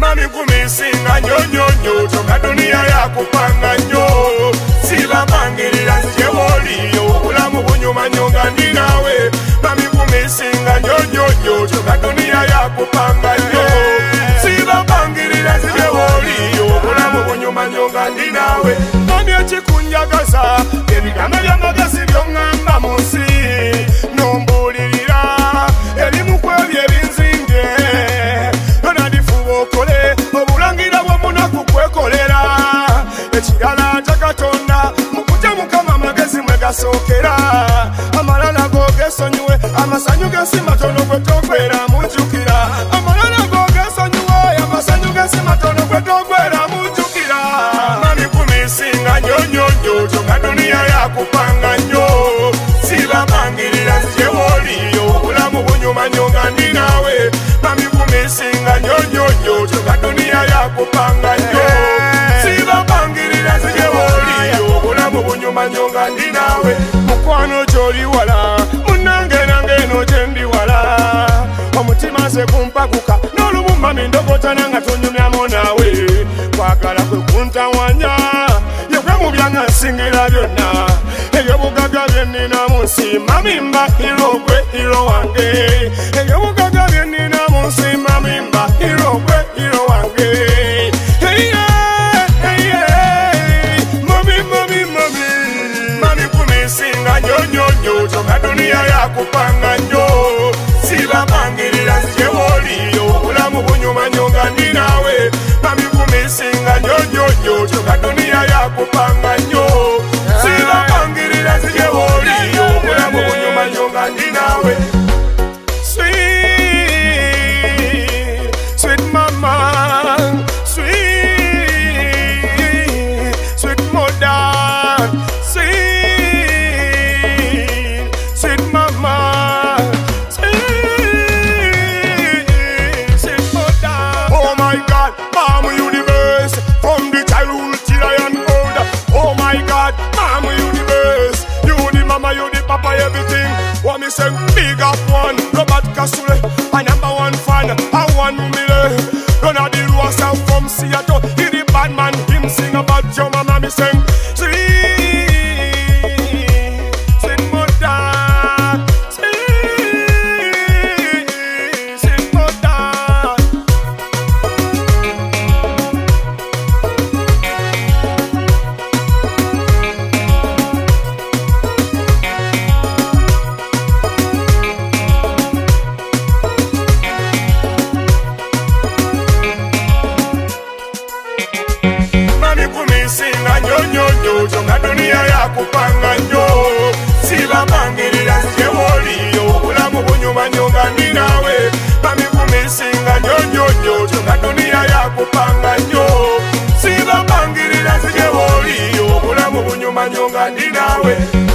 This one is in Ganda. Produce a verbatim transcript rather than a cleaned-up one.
mami kumisinga nyo nyo nyo toka dunia ya kupanga nyo siba mangirira nje woliyo obulamu bunyuma nyonga ndi nawe mami kumisinga nyo nyo nyo toka dunia ya kupanga nyo siba mangirira nje woliyo obulamu bunyuma nyonga ndi nawe mami ekikunjagaza ebigambo by'amagezi by'oŋŋamba mu nsi nombulirira erimu kwebyo ebinzinge donadifuba okole obulangira bw'omunaku kwekolera ekirala nta katonda mukutya mukama amagezi mwe gasookera amalala go gesonyiwe amasanyu g'ensi matono gwe togwera munjukira amalala go gesonyiwe amasanyu g'ensi matono gwe togwera munjukira mami kumisinga nyo nyo nyo toka dunia ya kupanga nyo siba mangirira nje woliyo obulamu bunyuma nyonga ndi nawe mami kumisinga nyo nyo nyo toka dunia ya kupanga nyo siba mangirira nje woliyo obulamu bunyuma nyonga ndi nawe mukwano gy'oli wala munange nange eno gye ndi wala omutima nze kumpakuka n'olumu mami ndogotana nga tonyumyamu nawe kwagala kwe kuntawanya yegwe mu byanga nsingira byonna ebyobugaga bye nnina mu nsi mami mba hiro gwe hiro wange ebyobugaga bye nnina mu nsi mami mba hiro gwe hiro wange mami mami mami mami kumisinga nyo nyo nyo toka dunia ya kupanga nyo siba mangirira nje woliyo obulamu bunyuma nyonga ndi nawe mami kumisinga nyo nyo nyo toka dunia ya kupanga nyo siba mangirira nje woliyo obulamu bunyuma nyonga ndi nawe sweet sweet mama sweet sweet mother sweet sweet mama sweet sweet mother oh my God mama you the best from the childhood till I am old oh my God mama you the best you the mama you the papa everything what me say big up one Robert Kasule a number one fan a one mile run a the roster from Seattle he the bad man him sing about your mama me sing sweet sweet mother sweet sweet mother mami kumisinga nyo nyo nyo toka dunia ya kupanga nyo siba mangirira nje woliyo obulamu bunyuma nyonga ndi nawe mami kumisinga nyo nyo nyo toka dunia ya kupanga nyo siba mangirira nje woliyo obulamu bunyuma nyonga ndi nawe